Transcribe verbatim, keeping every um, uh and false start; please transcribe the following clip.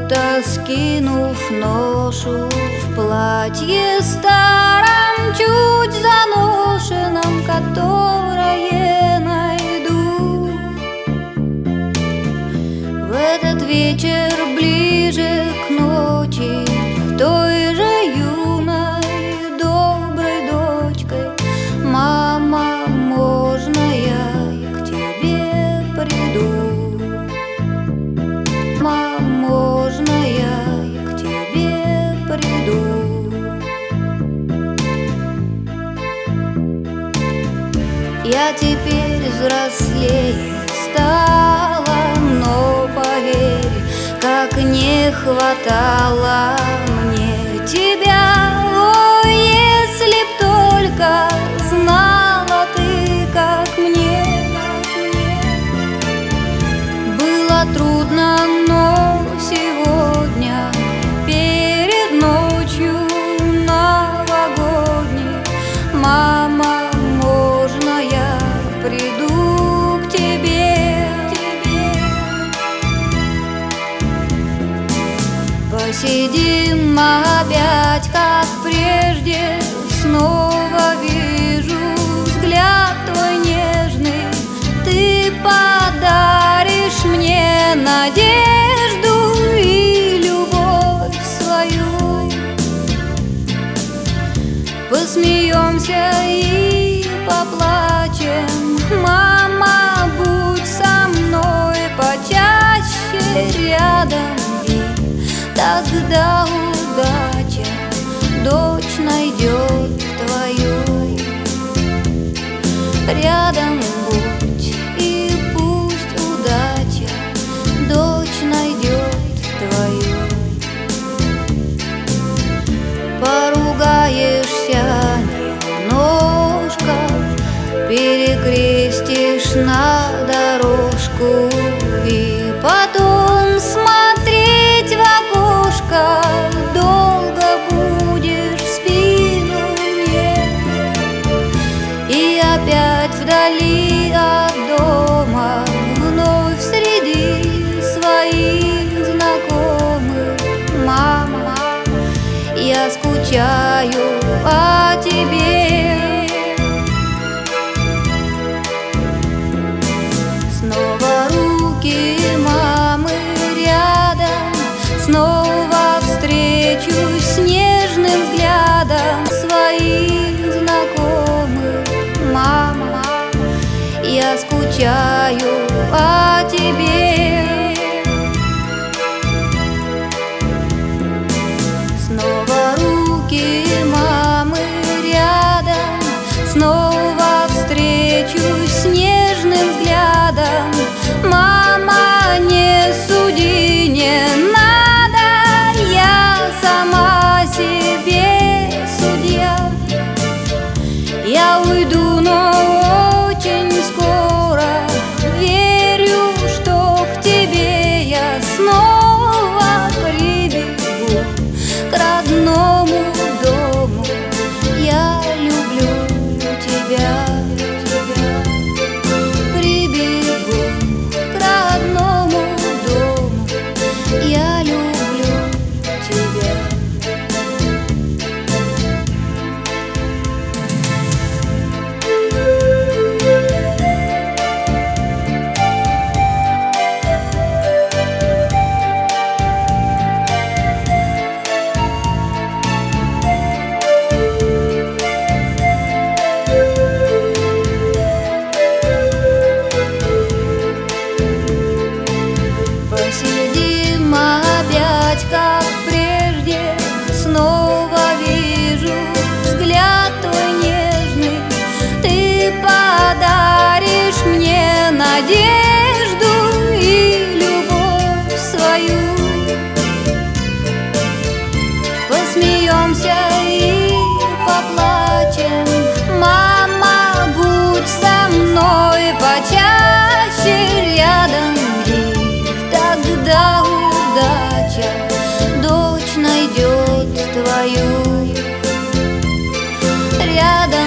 будто скинув ношу в платье старом, чуть заношенном, которое найду. В этот вечер ближе к ночи той же юной доброй дочкой: мама, можно я к тебе приду? Мама, можно я к тебе приду? Я теперь взрослее стала, но поверь, как не хватало мне тебя. Ой, если б только знала ты, как мне было трудно, но сегодня перед ночью новогодней: мама, можно я приду к тебе? Посидим опять, как прежде, снова вижу взгляд твой нежный. Ты подаришь мне надежду и любовь свою. Посмеемся и поплачем, мама, будь со мной почаще рядом, и тогда удача дочь найдет твою. Рядом будь, и пусть удача дочь найдет твою. Поругаешься немножко, перекрестишь на дорожку, и потом смотреть в окошко долго будешь в спину мне. И опять вдали от дома, вновь среди своих знакомых: мама, я скучаю по тебе. Снова руки мамы рядом, снова встречусь с нежным взглядом своих знакомых: мама, я скучаю по тебе. Снова руки мамы рядом, снова встречусь с нежным взглядом: мама, не суди, не надо, я сама себе судья. Я уйду, но очень скоро, верю, что к тебе я снова прибегу, к родному дому. Я люблю тебя, тебя. Прибегу к родному дому. Я люблю тебя. Посидим опять, как прежде, снова вижу взгляд твой нежный. Ты подаришь мне надежду и любовь свою. Посмеемся и поплачем, мама, будь со мной почаще рядом, и тогда удача дочь найдет твою. Рядом